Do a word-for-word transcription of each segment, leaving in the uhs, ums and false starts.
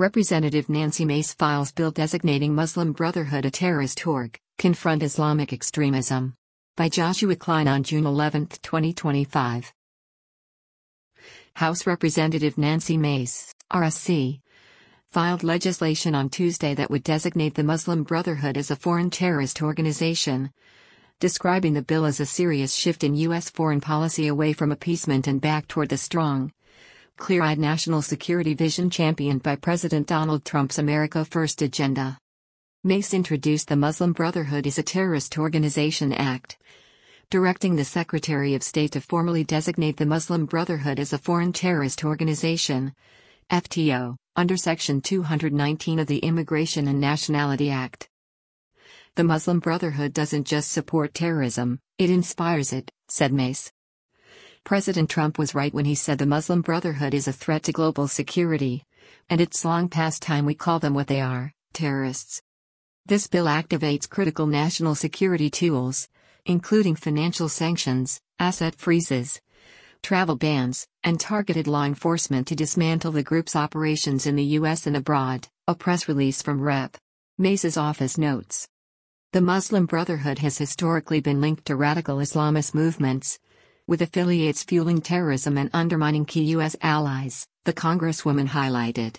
Representative Nancy Mace files bill designating Muslim Brotherhood a terrorist org, confront Islamic extremism. By Joshua Klein on June eleventh, twenty twenty-five. House Representative Nancy Mace, R S C, filed legislation on Tuesday that would designate the Muslim Brotherhood as a foreign terrorist organization, describing the bill as a serious shift in U S foreign policy away from appeasement and back toward the strong, clear-eyed national security vision championed by President Donald Trump's America First agenda. Mace introduced the Muslim Brotherhood as a Terrorist Organization Act, directing the Secretary of State to formally designate the Muslim Brotherhood as a foreign terrorist organization, F T O, under Section two nineteen of the Immigration and Nationality Act. The Muslim Brotherhood doesn't just support terrorism, it inspires it, said Mace. President Trump was right when he said the Muslim Brotherhood is a threat to global security, and it's long past time we call them what they are, terrorists. This bill activates critical national security tools, including financial sanctions, asset freezes, travel bans, and targeted law enforcement to dismantle the group's operations in the U S and abroad, a press release from Rep. Mace's office notes. The Muslim Brotherhood has historically been linked to radical Islamist movements, with affiliates fueling terrorism and undermining key U S allies, the Congresswoman highlighted.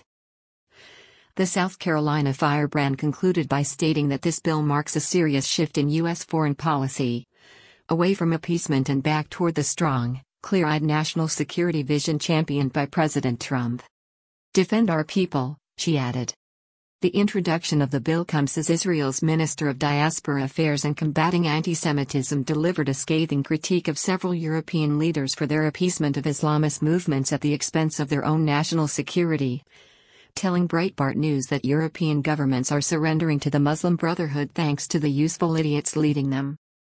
The South Carolina firebrand concluded by stating that this bill marks a serious shift in U S foreign policy, away from appeasement and back toward the strong, clear-eyed national security vision championed by President Trump. Defend our people, she added. The introduction of the bill comes as Israel's Minister of Diaspora Affairs and Combating Anti-Semitism delivered a scathing critique of several European leaders for their appeasement of Islamist movements at the expense of their own national security, telling Breitbart News that European governments are surrendering to the Muslim Brotherhood thanks to the useful idiots leading them.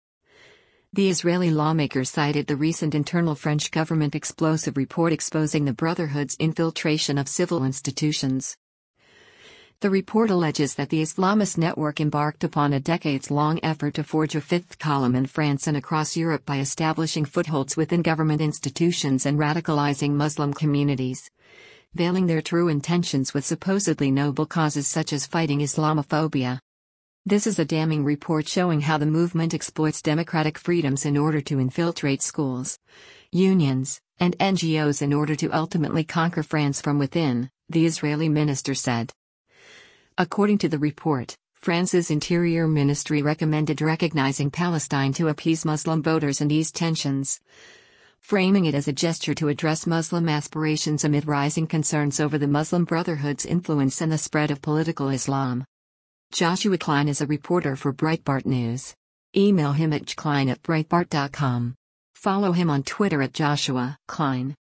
The Israeli lawmaker cited the recent internal French government explosive report exposing the Brotherhood's infiltration of civil institutions. The report alleges that the Islamist network embarked upon a decades-long effort to forge a fifth column in France and across Europe by establishing footholds within government institutions and radicalizing Muslim communities, veiling their true intentions with supposedly noble causes such as fighting Islamophobia. This is a damning report showing how the movement exploits democratic freedoms in order to infiltrate schools, unions, and N G Os in order to ultimately conquer France from within, the Israeli minister said. According to the report, France's Interior Ministry recommended recognizing Palestine to appease Muslim voters and ease tensions, framing it as a gesture to address Muslim aspirations amid rising concerns over the Muslim Brotherhood's influence and the spread of political Islam. Joshua Klein is a reporter for Breitbart News. Email him at klein at breitbart dot com. Follow him on Twitter at Joshua Klein.